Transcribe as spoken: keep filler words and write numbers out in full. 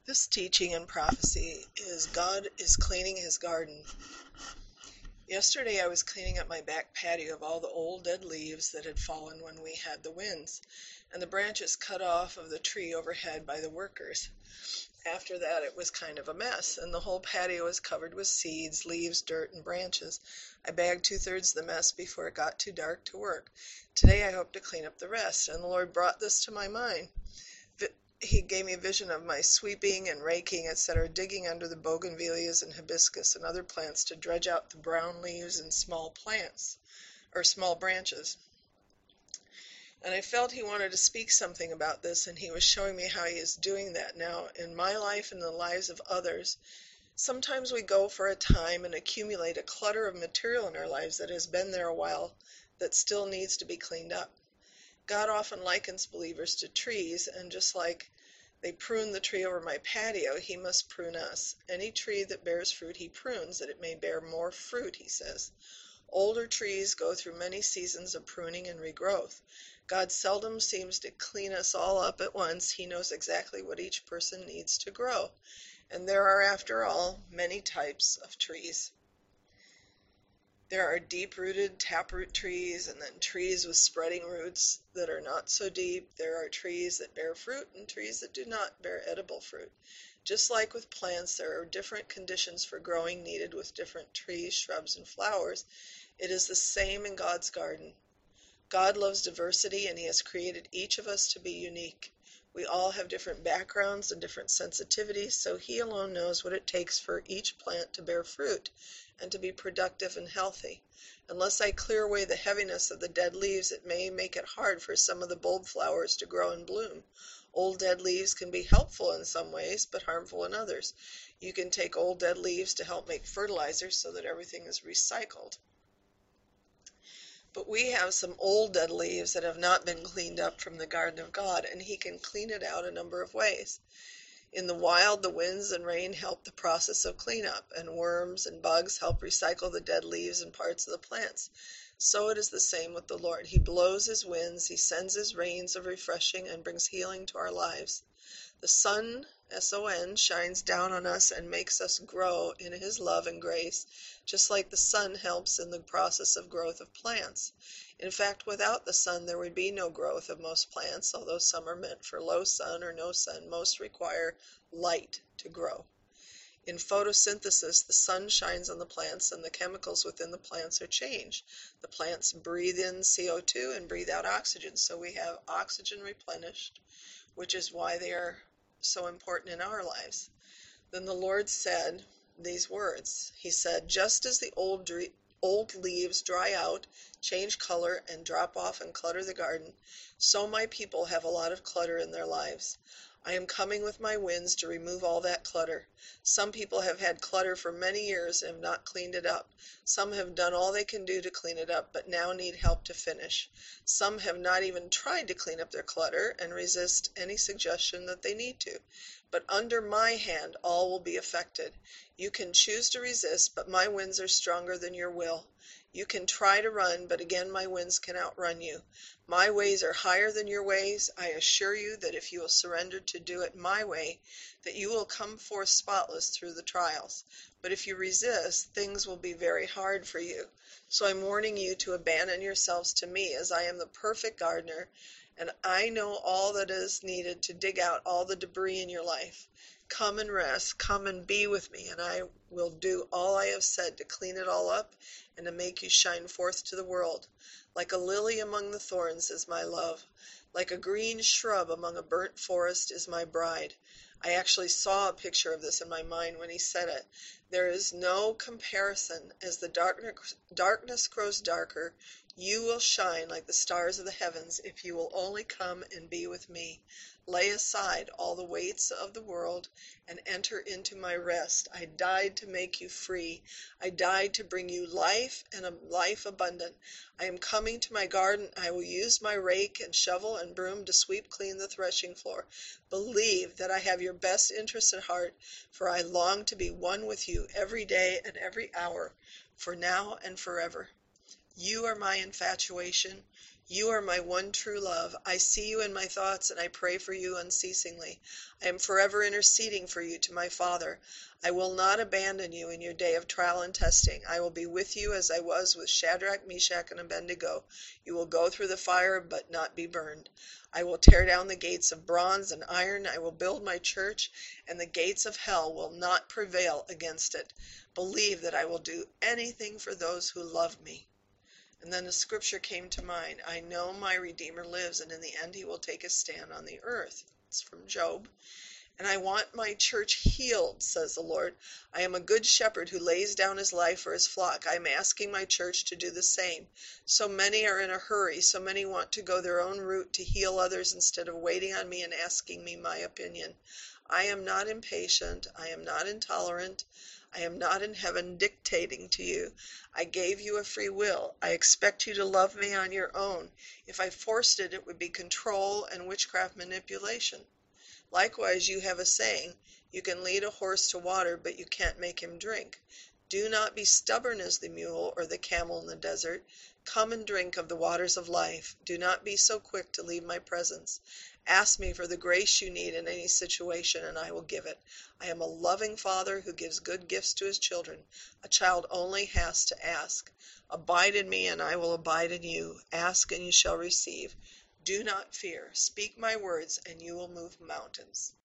This teaching and prophecy is God is cleaning his garden. Yesterday I was cleaning up my back patio of all the old dead leaves that had fallen when we had the winds, and the branches cut off of the tree overhead by the workers. After that it was kind of a mess, and the whole patio was covered with seeds, leaves, dirt, and branches. I bagged two-thirds of the mess before it got too dark to work. Today I hope to clean up the rest, and the Lord brought this to my mind. He gave me a vision of my sweeping and raking, et cetera, digging under the bougainvilleas and hibiscus and other plants to dredge out the brown leaves and small plants, or small branches. And I felt he wanted to speak something about this, and he was showing me how he is doing that now in my life and the lives of others. Sometimes we go for a time and accumulate a clutter of material in our lives that has been there a while that still needs to be cleaned up. God often likens believers to trees, and just like they prune the tree over my patio, he must prune us. Any tree that bears fruit he prunes, that it may bear more fruit, he says. Older trees go through many seasons of pruning and regrowth. God seldom seems to clean us all up at once. He knows exactly what each person needs to grow. And there are, after all, many types of trees. There are deep-rooted taproot trees, and then trees with spreading roots that are not so deep. There are trees that bear fruit and trees that do not bear edible fruit. Just like with plants, there are different conditions for growing needed with different trees, shrubs, and flowers. It is the same in God's garden. God loves diversity, and he has created each of us to be unique. We all have different backgrounds and different sensitivities, so he alone knows what it takes for each plant to bear fruit and to be productive and healthy. Unless I clear away the heaviness of the dead leaves, it may make it hard for some of the bulb flowers to grow and bloom. Old dead leaves can be helpful in some ways, but harmful in others. You can take old dead leaves to help make fertilizer so that everything is recycled. But we have some old dead leaves that have not been cleaned up from the garden of God, and he can clean it out a number of ways. In the wild, the winds and rain help the process of cleanup, and worms and bugs help recycle the dead leaves and parts of the plants. So it is the same with the Lord. He blows his winds, he sends his rains of refreshing, and brings healing to our lives. The sun, S O N, shines down on us and makes us grow in his love and grace, just like the sun helps in the process of growth of plants. In fact, without the sun, there would be no growth of most plants, although some are meant for low sun or no sun. Most require light to grow. In photosynthesis, the sun shines on the plants, and the chemicals within the plants are changed. The plants breathe in C O two and breathe out oxygen, so we have oxygen replenished, which is why they are so important in our lives. Then the Lord said these words. He said, just as the old dre- old leaves dry out, change color, and drop off and clutter the garden, so my people have a lot of clutter in their lives. I am coming with my winds to remove all that clutter. Some people have had clutter for many years and have not cleaned it up. Some have done all they can do to clean it up, but now need help to finish. Some have not even tried to clean up their clutter and resist any suggestion that they need to. But under my hand, all will be affected. You can choose to resist, but my winds are stronger than your will. You can try to run, but again my winds can outrun you. My ways are higher than your ways. I assure you that if you will surrender to do it my way, that you will come forth spotless through the trials. But if you resist, things will be very hard for you. So I'm warning you to abandon yourselves to me, as I am the perfect gardener, and I know all that is needed to dig out all the debris in your life. Come and rest, come and be with me, and I will do all I have said to clean it all up and to make you shine forth to the world. Like a lily among the thorns is my love. Like a green shrub among a burnt forest is my bride. I actually saw a picture of this in my mind when he said it. There is no comparison. As the darkness, darkness grows darker, you will shine like the stars of the heavens if you will only come and be with me. Lay aside all the weights of the world and enter into my rest. I died to make you free. I died to bring you life and a life abundant. I am coming to my garden. I will use my rake and shovel and broom to sweep clean the threshing floor. Believe that I have your best interest at heart, for I long to be one with you every day and every hour, for now and forever. You are my infatuation. You are my one true love. I see you in my thoughts, and I pray for you unceasingly. I am forever interceding for you to my Father. I will not abandon you in your day of trial and testing. I will be with you as I was with Shadrach, Meshach, and Abednego. You will go through the fire, but not be burned. I will tear down the gates of bronze and iron. I will build my church, and the gates of hell will not prevail against it. Believe that I will do anything for those who love me. And then the scripture came to mind. I know my Redeemer lives, and in the end he will take his stand on the earth. It's from Job. And I want my church healed, says the Lord. I am a good shepherd who lays down his life for his flock. I am asking my church to do the same. So many are in a hurry. So many want to go their own route to heal others instead of waiting on me and asking me my opinion. I am not impatient. I am not intolerant. I am not in heaven dictating to you. I gave you a free will. I expect you to love me on your own. If I forced it, it would be control and witchcraft manipulation. Likewise, you have a saying, you can lead a horse to water, but you can't make him drink. Do not be stubborn as the mule or the camel in the desert. Come and drink of the waters of life. Do not be so quick to leave my presence. Ask me for the grace you need in any situation, and I will give it. I am a loving Father who gives good gifts to his children. A child only has to ask. Abide in me, and I will abide in you. Ask, and you shall receive. Do not fear. Speak my words, and you will move mountains.